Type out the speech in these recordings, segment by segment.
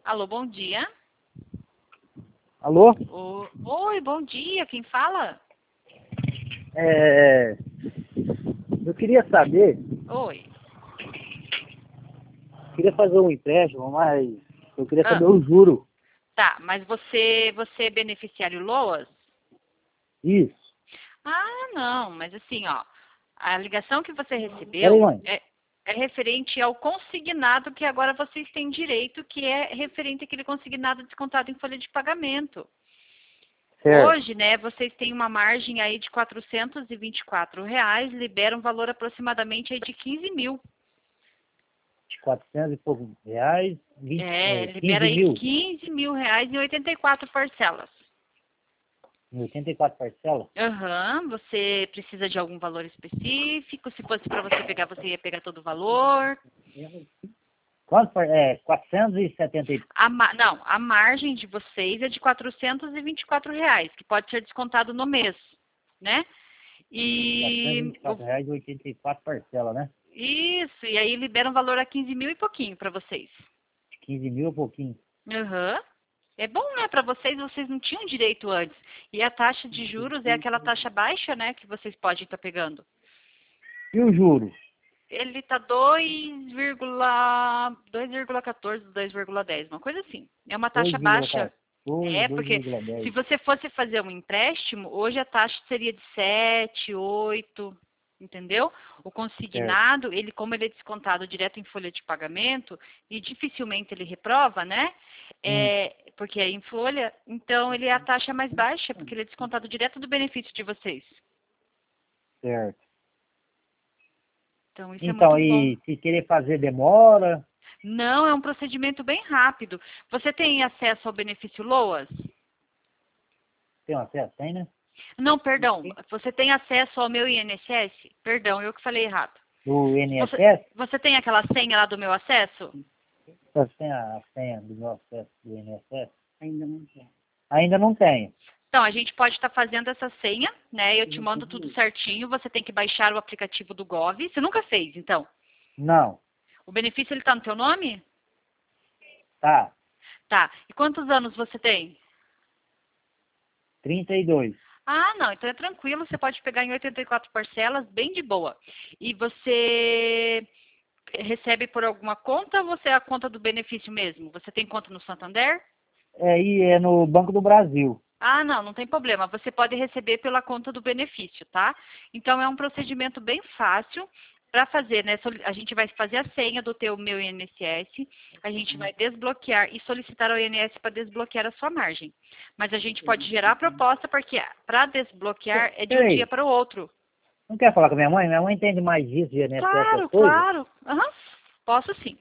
Alô, bom dia. Alô? Oi, bom dia. Quem fala? Eu queria saber, Oi. queria fazer um empréstimo, mas eu queria Ah, saber o juro. tá, mas você é beneficiário LOAS? Isso. Ah, não, mas assim, ó, a ligação que você Peraí, recebeu mãe. é referente ao consignado que agora vocês têm direito, que é referente àquele consignado descontado em folha de pagamento. Certo. Hoje, né, vocês têm uma margem aí de R$ 424, libera um valor aproximadamente aí de 15 mil. De 400 e poucos reais, Libera 15 aí mil, 15 mil reais em 84 parcelas. em 84 parcelas. Aham, você precisa de algum valor específico? Se fosse para você pegar, você ia pegar todo o valor? Quanto? 470 e... Não, a margem de vocês é de R$ 424, que pode ser descontado no mês, né? E 424 reais e 84 parcelas, né? isso, e aí libera um valor a 15 mil e pouquinho para vocês. 15 mil, pouquinho. Aham. É bom, né? Para vocês não tinham direito antes. E a taxa de juros é aquela taxa baixa, né? Que vocês podem estar pegando. E o juro? Ele tá 2,14, 2,10, uma coisa assim. É uma taxa baixa. 2,14, É, porque se 2,10. você fosse fazer um empréstimo, hoje a taxa seria de 7, 8, entendeu? O Certo. consignado, ele como ele é descontado direto em folha de pagamento e dificilmente ele reprova, né? Porque é em folha, então ele é a taxa mais baixa, porque ele é descontado direto do benefício de vocês. Certo. Então isso é muito Então, bom. e se querer fazer demora, Não, é um procedimento bem rápido. Você tem acesso ao benefício LOAS? tem um acesso, tem, né? Não, perdão. Você tem acesso ao meu INSS? Perdão, eu que falei errado. Do Você, INSS, você tem aquela senha lá do meu acesso? você tem a senha do meu acesso do INSS? Ainda não tem. Ainda não tenho. Então, a gente pode estar fazendo essa senha, né? Eu te mando tudo certinho. Você tem que baixar o aplicativo do Gov. Você nunca fez, então? Não. O benefício ele está no teu nome? Tá. Tá. E quantos anos você tem? 32. Ah, não, então é tranquilo, você pode pegar em 84 parcelas, bem de boa. E você recebe por alguma conta ou você é a conta do benefício mesmo? Você tem conta no Santander? E é no Banco do Brasil. Ah, não, não tem problema. Você pode receber pela conta do benefício, tá? Então é um procedimento bem fácil para fazer, né? A gente vai fazer a senha do teu meu INSS, a gente vai desbloquear e solicitar ao INSS para desbloquear a sua margem. Mas a gente pode gerar a proposta porque para desbloquear é de um dia Peraí, para o outro. não quer falar com a minha mãe? Minha mãe entende mais disso de INSS, essas Claro, coisas. claro. Aham, posso sim.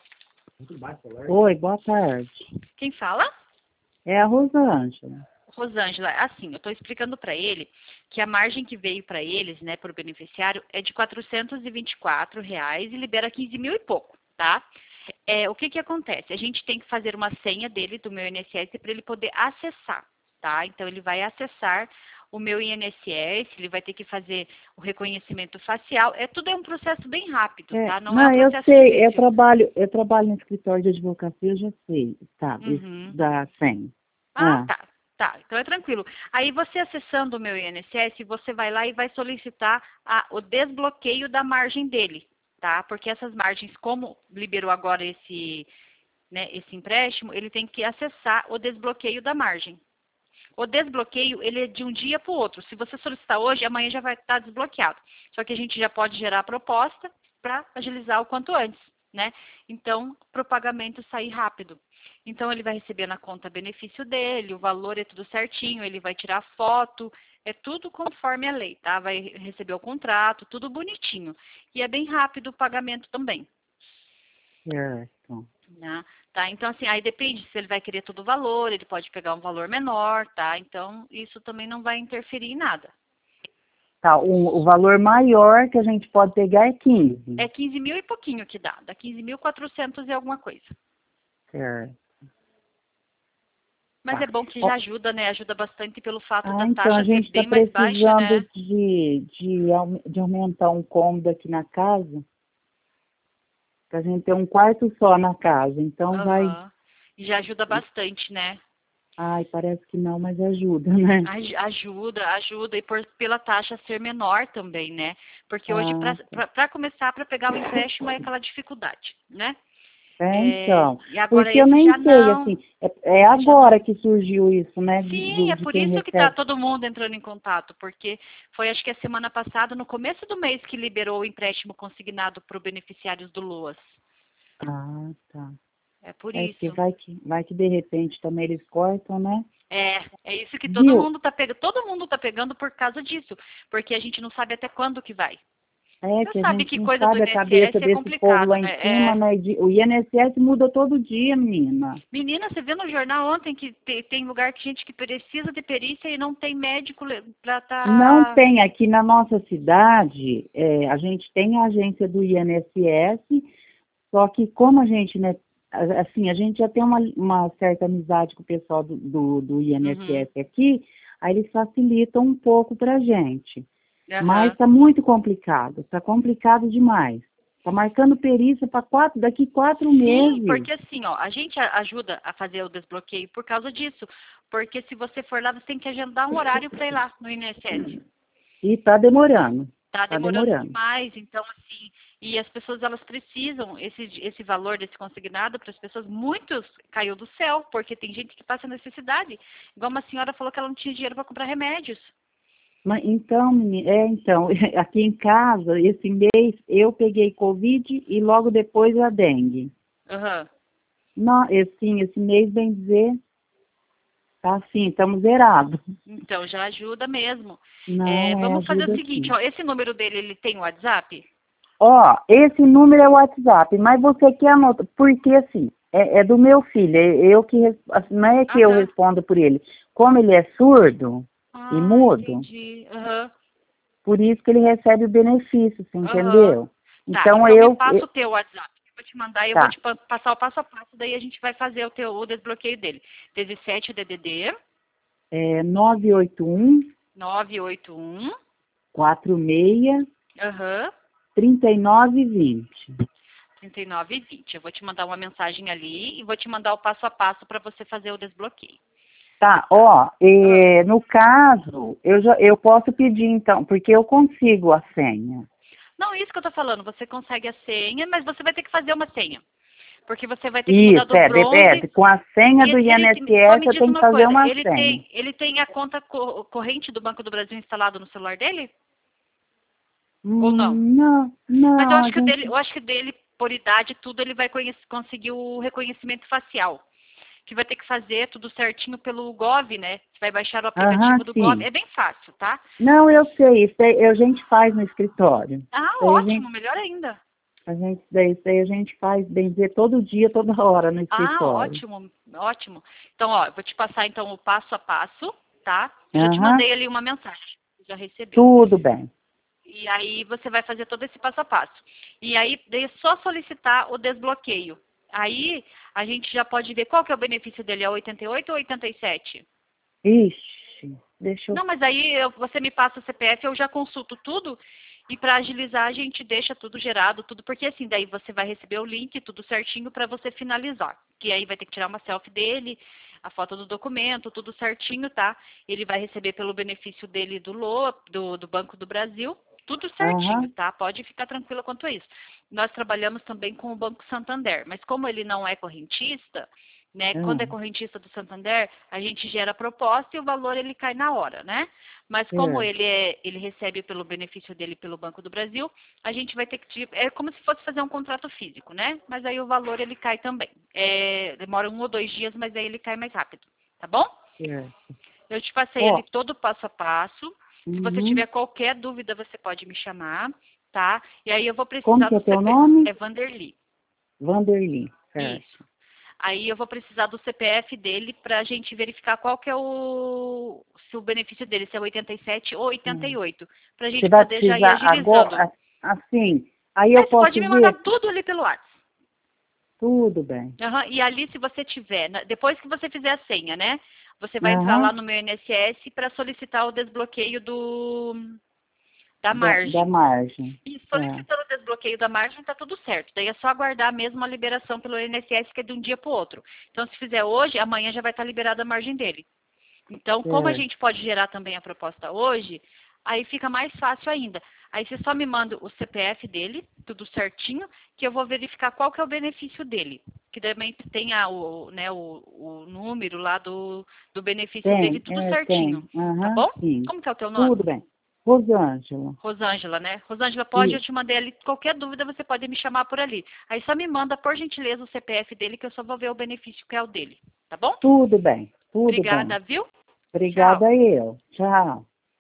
Oi, boa tarde. Quem fala? É a Rosângela. Rosângela, assim, eu estou explicando para ele que a margem que veio para eles, né, para o beneficiário, é de R$ 424 e libera 15 mil e pouco, tá? O que que acontece? A gente tem que fazer uma senha dele, do meu INSS, para ele poder acessar, tá? Então, ele vai acessar o meu INSS, ele vai ter que fazer o reconhecimento facial. Tudo é um processo bem rápido, tá? Não é um Não, eu processo sei, difícil. eu trabalho no escritório de advocacia, eu já sei, tá, Uhum. da senha. Ah, tá. Tá, então é tranquilo. Aí você acessando o meu INSS, você vai lá e vai solicitar o desbloqueio da margem dele, tá? Porque essas margens, como liberou agora esse empréstimo, ele tem que acessar o desbloqueio da margem. O desbloqueio, ele é de um dia para o outro. Se você solicitar hoje, amanhã já vai estar desbloqueado. Só que a gente já pode gerar a proposta para agilizar o quanto antes, né? Então, para o pagamento sair rápido. Então, ele vai receber na conta benefício dele, o valor é tudo certinho, ele vai tirar foto, é tudo conforme a lei, tá? Vai receber o contrato, tudo bonitinho. E é bem rápido o pagamento também. Certo. Né? Tá? Então, assim, aí depende se ele vai querer todo o valor, ele pode pegar um valor menor, tá? Então, isso também não vai interferir em nada. Tá, o valor maior que a gente pode pegar é 15. É 15 mil e pouquinho que dá 15.400 e alguma coisa. Certo. Mas Tá. é bom que já ajuda, né? Ajuda bastante pelo fato da Então a taxa ser gente está bem mais baixa, precisando né? de aumentar um cômodo aqui na casa, para a gente ter um quarto só na casa. Então vai. Aham. Já ajuda bastante, né? Ai, parece que não, mas ajuda, né? Ajuda. E pela taxa ser menor também, né? Porque hoje, Ah, para começar, para pegar o empréstimo é aquela dificuldade, né? então. E agora Porque eu esse nem já sei, não. assim, é Esse já agora não. que surgiu isso, né? Sim, é De por quem isso que está recebe. todo mundo entrando em contato, porque foi acho que a semana passada, no começo do mês, que liberou o empréstimo consignado para os beneficiários do LOAS. Ah, tá. É por É que isso. vai que de repente também eles cortam, né? É isso que todo Viu? mundo está pegando. Todo mundo está pegando por causa disso, porque a gente não sabe até quando que vai. É Você que a sabe gente que não coisa do sabe a cabeça INSS é desse povo complicado, lá em né? cima, né? O INSS muda todo dia, menina. Menina, você viu no jornal ontem que tem lugar que gente que precisa de perícia e não tem médico para Não estar. tem aqui na nossa cidade, a gente tem a agência do INSS, só que como a gente, né, assim, a gente já tem uma certa amizade com o pessoal do Uhum. INSS aqui, aí eles facilitam um pouco para a gente. Mas Aham. está muito complicado, está complicado demais. Está marcando perícia para daqui 4 meses. Porque assim, ó, a gente ajuda a fazer o desbloqueio por causa disso. Porque se você for lá, você tem que agendar um horário para ir lá no INSS. E está demorando, Tá está demorando demorando. demais, então assim, e as pessoas elas precisam, esse valor desse consignado para as pessoas, muitos caiu do céu, porque tem gente que passa necessidade. Igual uma senhora falou que ela não tinha dinheiro para comprar remédios. Mas então, então, aqui em casa, esse mês, eu peguei Covid e logo depois a dengue. Aham. Não, esse mês, bem dizer, tá assim, estamos zerados. Então já ajuda mesmo. Não, Vamos fazer o ajuda seguinte, sim. ó, esse número dele, ele tem WhatsApp? Ó, esse número é o WhatsApp, mas você quer anotar, porque assim, é do meu filho, eu que, assim, não é que Ah, eu tá. respondo por ele. Como ele é surdo e Ah, mudo, entendi. Aham. por isso que ele recebe o benefício, você Aham. entendeu? Tá, Então então me passa o teu WhatsApp. Eu vou te mandar e eu vou tá, te passar o passo a passo, daí a gente vai fazer o desbloqueio dele. 17 DDD 981 981 46 aham, 3920. 3920. Eu vou te mandar uma mensagem ali e vou te mandar o passo a passo para você fazer o desbloqueio. Tá, Tá? ó, Ah. no caso, eu posso pedir então, porque eu consigo a senha. Não, isso que eu tô falando. Você consegue a senha, mas você vai ter que fazer uma senha. Porque você vai ter que mudar Isso, do bronze. com a senha E do só INSS me eu diz tenho que uma fazer coisa, uma senha. ele tem a conta corrente do Banco do Brasil instalado no celular dele? Ou não? Não, Mas eu não, a acho que gente. dele, por idade, tudo, ele vai conseguir o reconhecimento facial. Que vai ter que fazer tudo certinho pelo Gov, né? Você vai baixar o Aham, aplicativo do Gov. sim. É bem fácil, tá? Não, eu sei, isso aí a gente faz no escritório. Ah, Isso aí ótimo, melhor ainda. isso aí a gente faz, bem dizer, todo dia, toda hora no Ah, escritório. ótimo, ótimo. Então, ó, eu vou te passar então o passo a passo, tá? Eu já te Aham, mandei ali uma mensagem. Já recebeu. tudo bem. E aí você vai fazer todo esse passo a passo. E aí daí é só solicitar o desbloqueio. Aí a gente já pode ver qual que é o benefício dele, é 88 ou 87? Ixi, deixa eu. Não, mas aí você me passa o CPF, eu já consulto tudo e para agilizar a gente deixa tudo gerado, tudo, porque assim, daí você vai receber o link, tudo certinho para você finalizar. Que aí vai ter que tirar uma selfie dele, a foto do documento, tudo certinho, tá? Ele vai receber pelo benefício dele do LOA, do Banco do Brasil, tudo certinho, Aham, tá? Pode ficar tranquila quanto a isso. Nós trabalhamos também com o Banco Santander, mas como ele não é correntista, né? Quando é hum, correntista do Santander, a gente gera a proposta e o valor ele cai na hora, né? Mas como certo. ele recebe pelo benefício dele pelo Banco do Brasil, a gente vai ter que é como se fosse fazer um contrato físico, né? Mas aí o valor ele cai também. Demora 1 ou 2 dias, mas aí ele cai mais rápido, tá bom? Certo. Eu te passei Ó, ali todo o passo a passo. Se você uhum. tiver qualquer dúvida, você pode me chamar, tá? E aí eu vou Como precisar que é do teu CP. nome? É Vanderly. Vanderly, Isso. certo. Aí eu vou precisar do CPF dele para a gente verificar qual que é se o benefício dele, se é 87 ou Hum. 88, para a Você gente vai poder já ir precisar agilizando. agora, assim, aí eu Mas você pode posso me mandar ver? tudo ali pelo WhatsApp. Tudo bem. Aham, e ali, se você tiver, depois que você fizer a senha, né? Você vai entrar lá Aham, no meu INSS para solicitar o desbloqueio Da margem. Da margem. E solicitando o desbloqueio da margem, tá tudo certo. Daí é só aguardar mesmo a liberação pelo INSS, que é de um dia para o outro. Então, se fizer hoje, amanhã já vai estar liberada a margem dele. Então, como a gente pode gerar também a proposta hoje, aí fica mais fácil ainda. Aí você só me manda o CPF dele, tudo certinho, que eu vou verificar qual que é o benefício dele. Que também tem o número lá do benefício dele, tudo certinho. Tá bom? Sim. Como que é o teu nome? Tudo bem. Rosângela. Rosângela, né? Rosângela, pode, Sim. eu te mandei ali, qualquer dúvida você pode me chamar por ali. Aí só me manda, por gentileza, o CPF dele, que eu só vou ver o benefício que é o dele. Tá bom? Tudo bem. Tudo Obrigada, bem. viu? Obrigada Tchau. eu. Tchau.